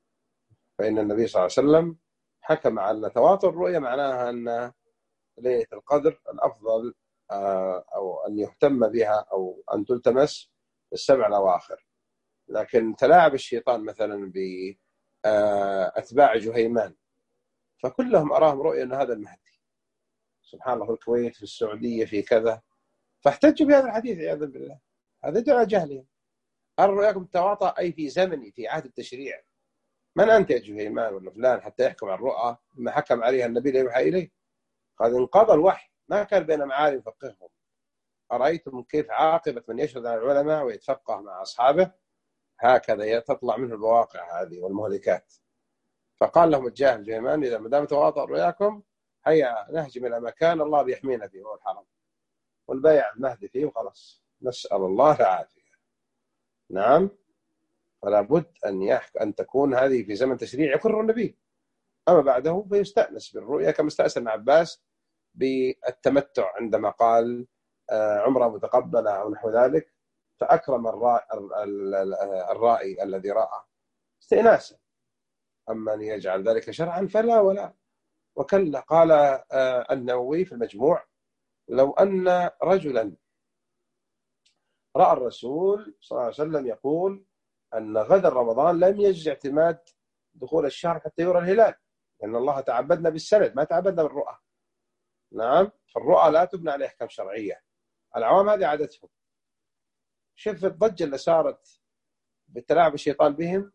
فإن النبي صلى الله عليه وسلم حكم على أن تواتر الرؤيا معناها أن ليلة القدر الأفضل أو أن يهتم بها أو أن تلتمس السبع الأواخر. لكن تلاعب الشيطان مثلا بأتباع جهيمان، فكلهم أراهم رؤيا أن هذا المهدي، سبحان الله، في الكويت، في السعودية، في كذا، فاحتجوا بهذا الحديث عياذا بالله. هذا يدل على جهلهم. أرى رؤياكم التواطأ أي في زمني، في عهد التشريع. من أنت يا جهيمان ولا فلان حتى يحكم على الرؤى ما حكم عليها النبي لا يوحى إليه؟ قد انقضى الوحي، ما كان بين معالم فقههم. أرأيتم كيف عاقبة من يشهد على العلماء ويتفقه مع أصحابه؟ هكذا تطلع منه البواقع هذه والمهلكات. فقال لهم الجاهل جهيمان إذا ما دام تواطأ رؤياكم هيا نهجم إلى مكان الله بيحمينا فيه وهو الحرم، والبيع المهدي فيه وخلاص، نسأل الله العافية. نعم، فلا بد أن تكون هذه في زمن تشريع يقر النبي. أما بعده فيستأنس بالرؤيا كما استأنس ابن عباس بالتمتع عندما قال عمره متقبلة أو نحو ذلك، فأكرم الرائي الذي رأى استئناسا. أما أن يجعل ذلك شرعا فلا ولا. وكلا. قال النووي في المجموع لو أن رجلا رأى الرسول صلى الله عليه وسلم يقول أن غدا رمضان لم يجز اعتماد دخول الشهر حتى يرى الهلال، لأن الله تعبدنا بالسند ما تعبدنا بالرؤى. نعم، فالرؤى لا تبنى على أحكام شرعية. العوام هذه عادتهم. شوف الضجة اللي صارت بالتلاعب الشيطان بهم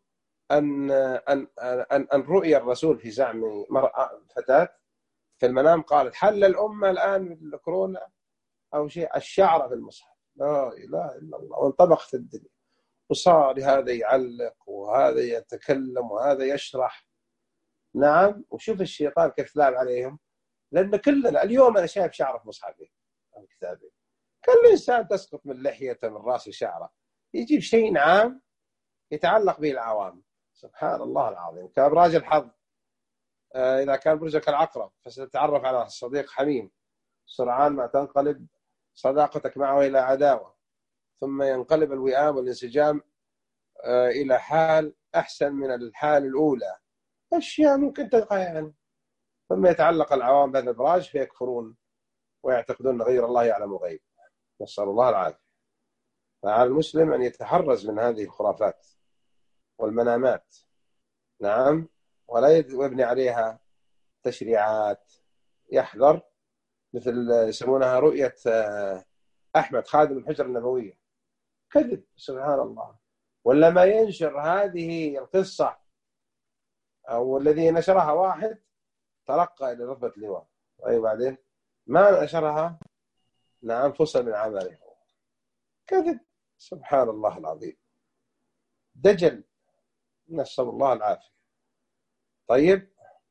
أن رؤيا الرسول في زعم مرأة فتاة في المنام قالت حل الأمة الآن بالكورونا أو شيء، الشعر في المصحف، لا إله إلا الله، وانطبقت الدنيا. وصار هذا يعلق وهذا يتكلم وهذا يشرح. نعم، وشوف الشيطان كيف لعب عليهم، لأن كلنا اليوم أنا شايف شعره في مصحفي أو كتابي. كل إنسان تسقط من لحيته من رأسه شعره، يجيب شيء عام يتعلق به العوام. سبحان الله العظيم. كأبراج الحظ، إذا كان برجك العقرب فستتعرف على صديق حميم، سرعان ما تنقلب صداقتك معه إلى عداوة، ثم ينقلب الوئام والانسجام إلى حال أحسن من الحال الأولى. أشياء ممكن تلقى يعني. ثم يتعلق العوام بهذا الأبراج فيكفرون ويعتقدون غير الله يعلم غيب، نسأل الله العافية. فعلى المسلم أن يتحرز من هذه الخرافات والمنامات. نعم، ولا يبني عليها تشريعات. يحذر، مثل يسمونها رؤية أحمد خادم الحجرة النبوية، كذب سبحان الله. ولا ما ينشر هذه القصة أو الذي نشرها واحد ترقى إلى رتبة اللواء، أي بعدين ما نشرها نعم فصل من عمله. كذب سبحان الله العظيم، دجل، نسأل الله العافية. طيب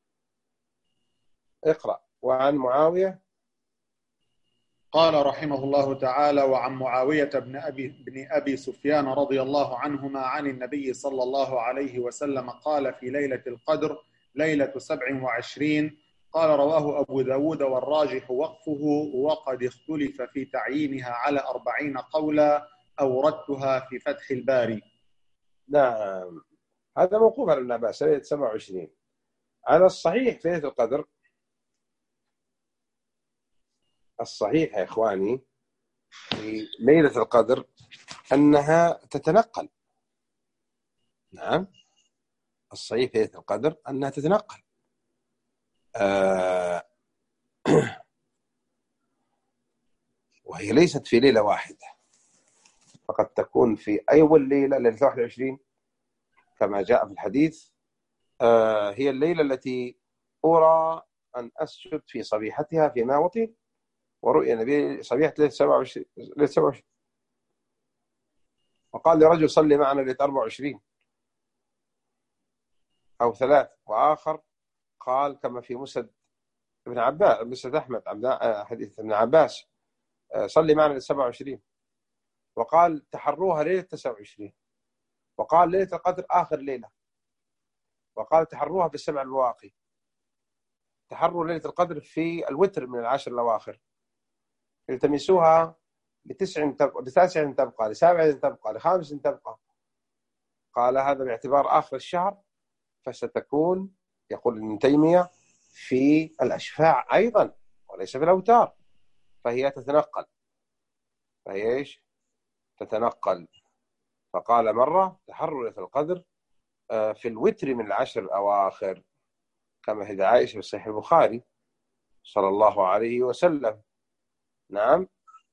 اقرأ. وعن معاوية قال رحمه الله تعالى: وعن معاوية بن أبي سفيان رضي الله عنهما عن النبي صلى الله عليه وسلم قال في ليلة القدر ليلة 27. قال رواه أبو داود والراجح وقفه، وقد اختلف في تعيينها على 40 قولا، أوردتها في فتح الباري. نعم، هذا موقوف على ابن عباس ليلة 27. على الصحيح في ليلة القدر، الصحيح يا إخواني في ليلة القدر أنها تتنقل. نعم، الصحيح في ليلة القدر أنها تتنقل. وهي ليست في ليلة واحدة، فقد تكون في أول ليلة، ليلة 21 كما جاء في الحديث. هي الليلة التي أرى أن أسجد في صبيحتها في ناوتي، ورؤيا النبي صبيحة ليلة 27. وقال لرجل صلي معنا ليلة 24 أو 3، وآخر قال كما في مسند ابن عباس، مسند أحمد حديث ابن عباس صلي معنا ليلة 27، وقال تحروها ليلة 29، وقال ليلة القدر آخر ليلة، وقال تحروها بالسبع البواقي، تحروا ليلة القدر في الوتر من العشر الأواخر، التمسوها لتاسع تبقى، لسابع تبقى، لخامس تبقى. قال هذا باعتبار آخر الشهر، فستكون، يقول ابن تيمية، في الأشفاع أيضا وليس في الأوتار، فهي تتنقل. فهي إيش؟ تتنقل. فقال مرة تحرر ليلة القدر في الوتر من العشر الأواخر، كما في عائشة في صحيح البخاري صلى الله عليه وسلم. نعم.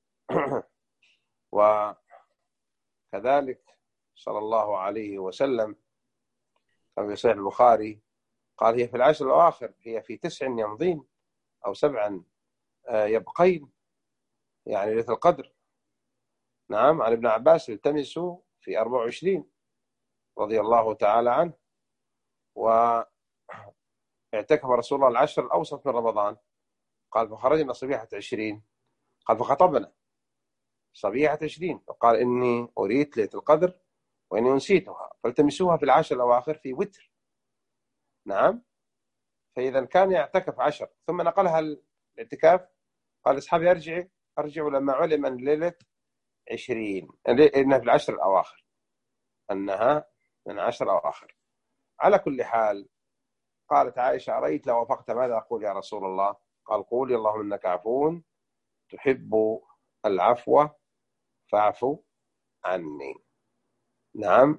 وكذلك صلى الله عليه وسلم كما في صحيح البخاري قال هي في العشر الأواخر، هي في 9 يمضين أو 7 يبقين، يعني ليلة القدر. نعم. عن ابن عباس التمسوا في 24 رضي الله تعالى عنه. واعتكف رسول الله العشر الأوسط من رمضان، قال فخرجنا صبيحة 20، قال فخطبنا صبيحة 20 وقال إني أريد ليلة القدر وإني نسيتها فالتمسوها في العشر الأواخر في وتر. نعم. فإذا كان يعتكف 10 ثم نقلها الاعتكاف، قال أصحابي أرجعوا لما علم أن ليلة 20 إنها في العشر الأواخر، أنها من 10 أواخر. على كل حال، قالت عائشة أرأيت لو وافقت ماذا أقول يا رسول الله؟ قال قولي اللهم إنك عفو تحب العفو فاعف عني. نعم.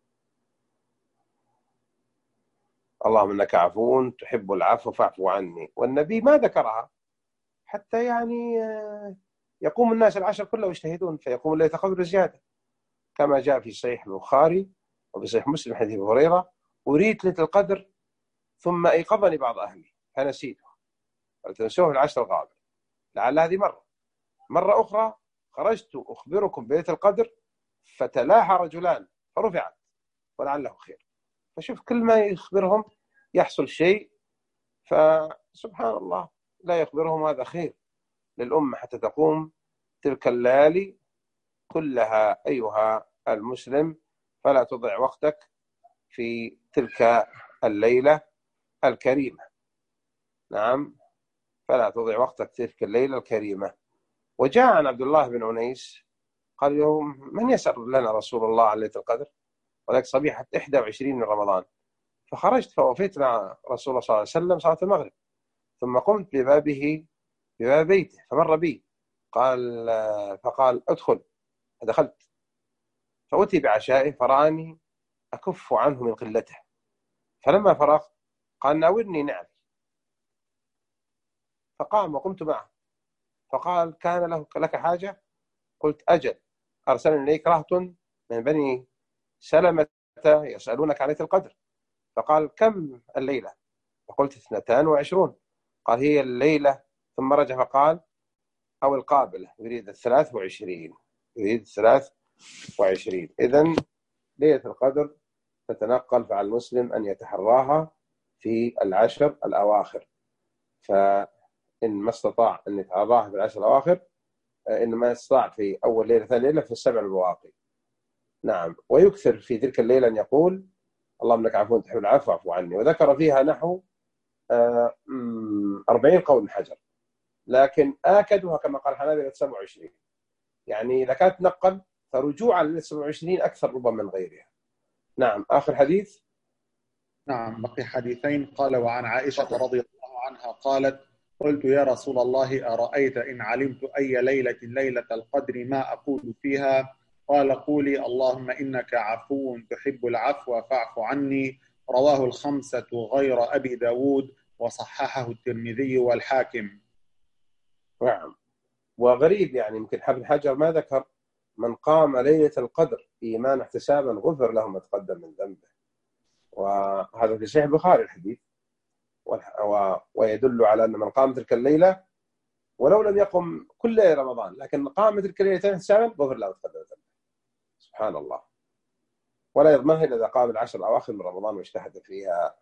اللهم إنك عفو تحب العفو فاعف عني. والنبي ما ذكرها حتى يعني يقوم الناس العشر كله يجتهدون فيقوم الليل قدر زيادة، كما جاء في صحيح البخاري وفي صحيح مسلم حديث أبي هريرة أريد ليلة القدر ثم أيقظني بعض أهلي فنسيته فلتنسوه في العشر الغابر. لعل هذه مرة أخرى خرجت أخبركم بليلة القدر فتلاحى رجلان فرفعت ولعله خير. فشوف كل ما يخبرهم يحصل شيء، فسبحان الله لا يخبرهم هذا خير للأمة حتى تقوم تلك الليالي كلها. أيها المسلم، فلا تضع وقتك في تلك الليلة الكريمة. نعم. فلا تضع وقتك تلك الليلة الكريمة. وجاء عن عبد الله بن عنيس قال يوم من يسأل لنا رسول الله عن ليلة القدر، ولكن صبيحة 21 من رمضان، فخرجت فوفيت مع رسول الله صلى الله عليه وسلم صلاة المغرب، ثم قمت بباب بيته فمر بي فقال ادخل، فدخلت فأتي بعشائه فرآني أكف عنه من قلته، فلما فرغت قال ناولني نعل، فقام وقمت معه فقال كان لك حاجة؟ قلت أجل، أرسلني إليك رهط من بني سلمة يسألونك عن ليلة القدر. فقال كم الليلة؟ فقلت 22. قال هي الليلة. ثم رجع فقال أو القابلة، يريد 23. يريد 23. إذن ليلة القدر تتنقل، فعلى المسلم أن يتحراها في العشر الأواخر. فإن ما استطاع أن يتحراها في العشر الأواخر، إن ما استطاع في أول ليلة ثاني ليلة في السبع البواقي. نعم. ويكثر في تلك الليلة أن يقول اللهم انك عفو تحب العفو فاعف عني. وذكر فيها نحو 40 قول حجر، لكن آكدها كما قال الحنابلة 27. يعني إذا كانت نقل فرجوعا لل 27 أكثر ربما من غيرها. نعم. آخر حديث. نعم، بقي حديثين. قال وعن عائشة رضي الله عنها قالت قلت يا رسول الله أرأيت إن علمت أي ليلة القدر ما أقول فيها؟ قال قولي اللهم إنك عفو تحب العفو فاعف عني. رواه الخمسة غير أبي داود وصححه الترمذي والحاكم. نعم. وغريب يعني يمكن حبل حجر ما ذكر من قام ليلة القدر إيمانا احتسابا غفر له ما تقدم من ذنبه، وهذا في صحيح البخاري الحديث. ويدل على أن من قام تلك الليلة ولو لم يقم كل ليلة رمضان لكن قام تلك الليلة احتسابا غفر له ما تقدم من ذنبه. سبحان الله. ولا يضمنها إلا إذا قام العشر الأواخر من رمضان واجتهد فيها.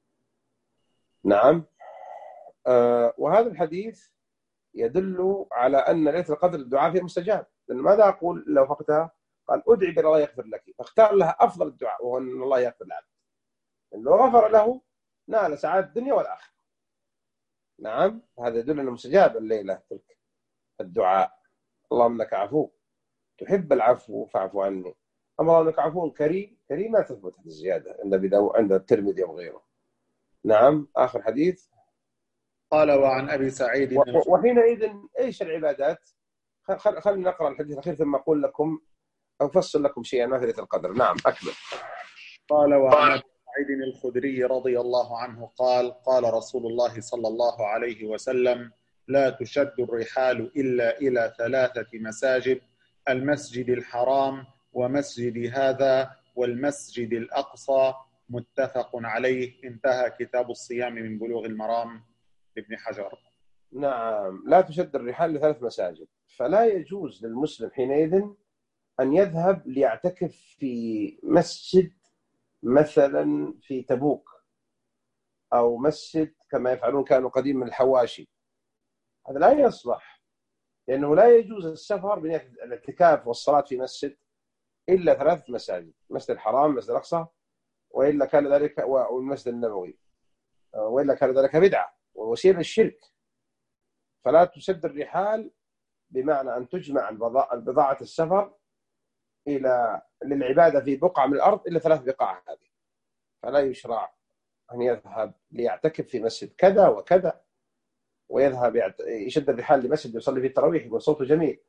نعم. وهذا الحديث يدل على أن ليلة القدر الدعاء فيها مستجاب. لأن ماذا أقول لو فقتها؟ قال أدعي بأن الله يغفر لك، فاختار لها أفضل الدعاء وهو أن الله يغفر العبد، لو غفر له نال سعادة الدنيا والآخرة. نعم. هذا يدل أنه مستجاب الليلة تلك الدعاء اللهم إنك عفو تحب العفو فاعف عني. أما أنك عفو كريم، كريم ما تثبت الزيادة عند الترمذي وغيره. نعم. آخر حديث. قال وعن أبي سعيد الخدري. وحينئذ إيش العبادات؟ خلينا نقرأ الحديث الأخير ثم أقول لكم أو أفصل لكم شيئا ما في ليلة القدر. نعم أكمل. قال وعن أبي سعيد الخدري رضي الله عنه قال قال رسول الله صلى الله عليه وسلم: لا تشد الرحال إلا إلى 3 مساجد: المسجد الحرام، ومسجد هذا، والمسجد الأقصى. متفق عليه. انتهى كتاب الصيام من بلوغ المرام لابن حجر. نعم. لا تشد الرحال ل3 مساجد، فلا يجوز للمسلم حينئذ أن يذهب ليعتكف في مسجد مثلا في تبوك، أو مسجد كما يفعلون كانوا قديم من الحواشي. هذا لا يصلح، لأنه لا يجوز السفر بنية الاعتكاف والصلاة في مسجد إلا 3 مساجد: المسجد الحرام، المسجد الأقصى، وإلا كان ذلك والمسجد النبوي، وإلا كان ذلك بدعة ووسيلة الشرك. فلا تشد الرحال بمعنى أن تجمع البضاعة السفر للعبادة في بقعة من الأرض إلا 3 بقاع هذه. فلا يشرع أن يذهب ليعتكف في مسجد كذا وكذا، ويذهب يشد الرحال لمسجد يصلي فيه التراويح يقول صوته جميل،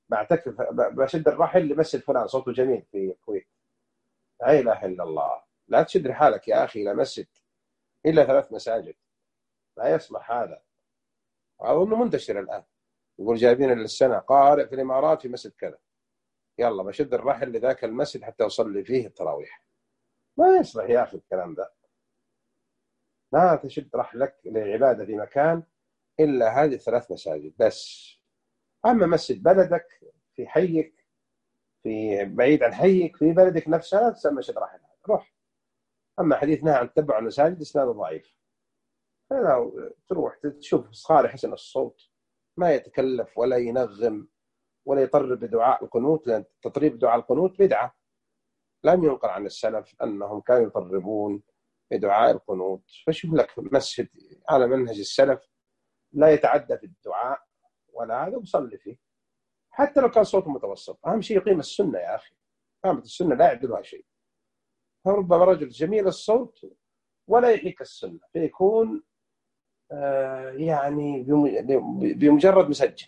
بشد الرحل لمسجد فلان صوته جميل في الكويت. لا إله إلا الله. لا تشد رحالك يا أخي إلى مسجد إلا 3 مساجد، لا يصلح هذا. وأظنه منتشر الآن، يقول جايبين السنة قارئ في الإمارات في مسجد كذا، يلا بشد الرحل لذاك المسجد حتى أصلي فيه التراويح. ما يصلح يا أخي الكلام ده. لا تشد رحلك للعبادة في مكان إلا هذه 3 مساجد بس. أما مسجد بلدك في حيك، في بعيد عن حيك في بلدك نفسها، لا تسمى شد رحل، روح. أما حديث نهى عن تتبع المساجد إسناده ضعيف. فلا تروح تشوف صاري حسن الصوت، ما يتكلف ولا ينغم ولا يطرب بدعاء القنوت، لأن تطريب دعاء القنوت بدعة. لم ينقل عن السلف أنهم كانوا يطربون بدعاء القنوت. فشوف لك مسجد على منهج السلف لا يتعدى في الدعاء ولا هذا، وصلي فيه حتى لو كان صوته متوسط. أهم شيء يقيم السنة يا أخي، قامت السنة لا يعدلها شيء. فربما رجل جميل الصوت ولا يحيك السنة، فيكون يعني بمجرد مسجل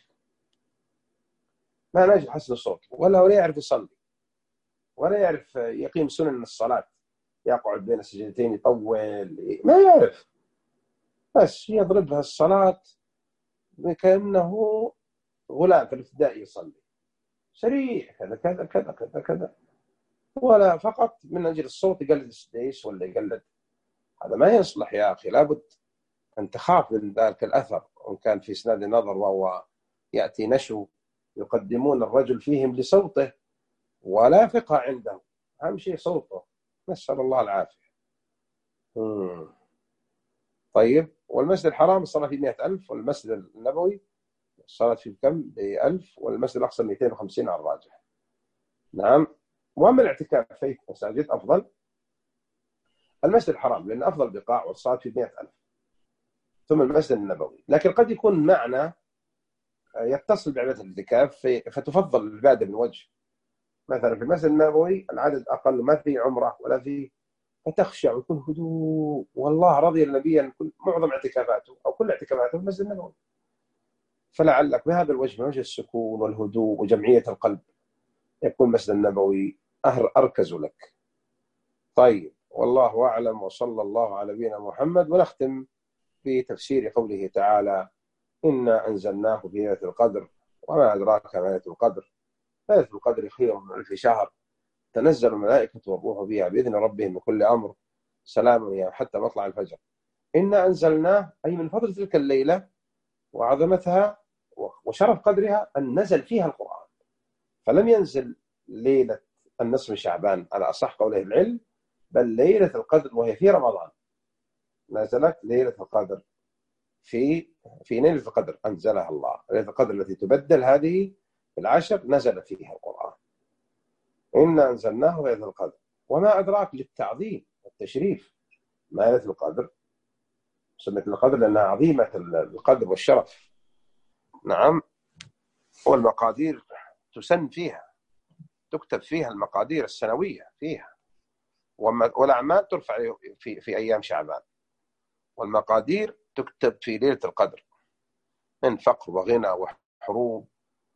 ما نجد حسن الصوت، ولا يعرف يصلي ولا يعرف يقيم سنن الصلاة، يقعد بين السجدتين يطول، ما يعرف، بس يضربها الصلاة كأنه غلام في الابتدائي يصلي سريع كذا كذا كذا كذا كذا، ولا فقط من أجل الصوت يقلد السديس ولا يقلد. هذا ما يصلح يا أخي. لابد أن تخاف من ذلك الأثر، وإن كان في إسناد النظر وهو يأتي نشو يقدمون الرجل فيهم لصوته ولا فقه عنده، أهم شيء صوته، نسأل الله العافية. طيب، والمسجد الحرام الصلاة فيه 100,000، والمسجد النبوي الصلاة فيه كم؟ ب1000، والمسجد الأقصى 250 على الراجح. نعم. وأما الاعتكاف في مساجد أفضل المسجد الحرام، لأن أفضل بقاع والصلاة فيه 100,000، ثم المسجد النبوي. لكن قد يكون معنى يتصل بعبادة الاعتكاف فتفضل العبادة من وجه. مثلا في المسجد النبوي العدد أقل، ما في عمرة ولا في، فتخشع ويكون هدوء، والله رضي النبي أن معظم اعتكافاته أو كل اعتكافاته في المسجد النبوي. فلعلك بهذا الوجه، من وجه السكون والهدوء وجمعية القلب، يكون المسجد النبوي أركز لك. طيب، والله أعلم، وصلى الله على نبينا محمد. ونختم بتفسير قوله تعالى: إنا أنزلناه في ليلة القدر وما أدراك ما ليلة القدر. ليلة القدر خير من 1000 شهر، تنزل الملائكة والروح فيها بإذن ربهم من كل أمر، سلام هي حتى مطلع الفجر. إنا أنزلناه أي من فضل تلك الليلة وعظمتها وشرف قدرها أن نزل فيها القرآن. فلم ينزل ليلة النصف من شعبان على أصح قوله العلم، بل ليلة القدر وهي في رمضان. نزلت ليلة القدر في ليلة القدر أنزلها الله. ليلة القدر التي تبدل هذه في العشر نزل فيها القرآن. إنا أنزلناه ليلة القدر وما أدراك، للتعظيم والتشريف. ما ليلة القدر سميت القدر لأنها عظيمة القدر والشرف. نعم. والمقادير تسن فيها، تكتب فيها المقادير السنوية فيها، والأعمال ترفع في أيام شعبان، والمقادير تكتب في ليلة القدر من فقر وغنى وحروب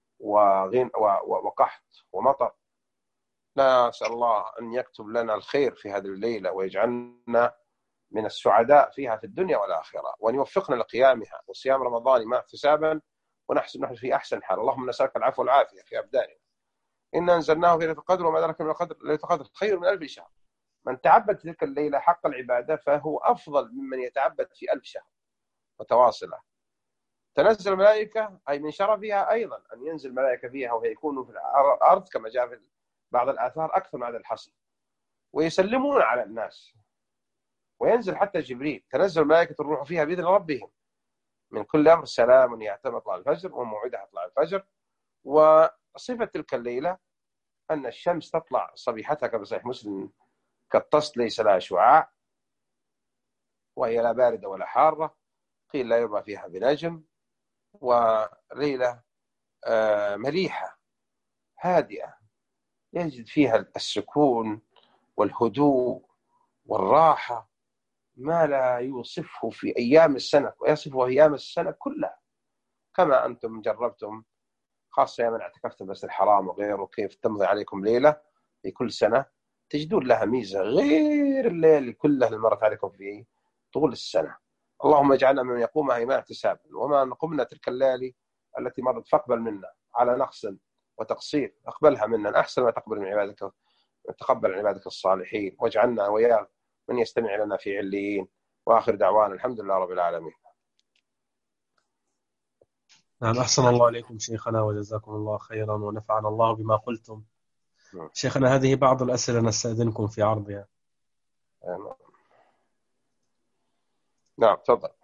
وقحط ومطر. نسأل الله أن يكتب لنا الخير في هذه الليلة ويجعلنا من السعداء فيها في الدنيا والآخرة، وأن يوفقنا لقيامها وصيام رمضان مع احتسابا ونحن في أحسن حال. اللهم نسألك العفو والعافية في أبداننا. إنا أنزلناه في ليلة القدر وما أدراك ما القدر، ليلة القدر خير من 1000 شهر. من تعبد تلك الليلة حق العبادة فهو أفضل ممن يتعبد في 1000 شهر متواصلة. تنزل الملائكة أي من شرفها أيضا أن ينزل الملائكة فيها ويكونوا في الأرض كما جاء في بعض الآثار أكثر من عدد الحصر، ويسلمون على الناس، وينزل حتى جبريل. تنزل الملائكة الروح فيها بإذن ربهم من كل أمر، سلام يعتمد مطلع الفجر وموعدها طلع الفجر. وصفة تلك الليلة أن الشمس تطلع صبيحتها كما صحيح مسلم كالطست ليس لها شعاع، وهي لا باردة ولا حارة، قيل لا يرمى فيها بنجم، وليلة مليحة هادئة يجد فيها السكون والهدوء والراحة ما لا يوصفه في أيام السنة، ويصفه أيام السنة كلها كما أنتم جربتم، خاصة يا من اعتكفتم بس الحرام وغيره، كيف تمضي عليكم ليلة في كل سنة تجدون لها ميزة غير الليل كلها اللي مرت عليكم في طول السنة. اللهم اجعلنا من يقومها إيمان احتسابا، وما نقمنا تلك الليالي التي مضت فاقبل منا على نقص وتقصير، اقبلها منا أحسن ما تقبل من عبادك، تقبل عبادك الصالحين، واجعلنا وياك من يستمع لنا في عليين. وآخر دعوانا الحمد لله رب العالمين. نعم، أحسن الله عليكم شيخنا وجزاكم الله خيرا ونفعنا الله بما قلتم. شيخنا هذه بعض الأسئلة نستأذنكم في عرضها. نعم تفضل.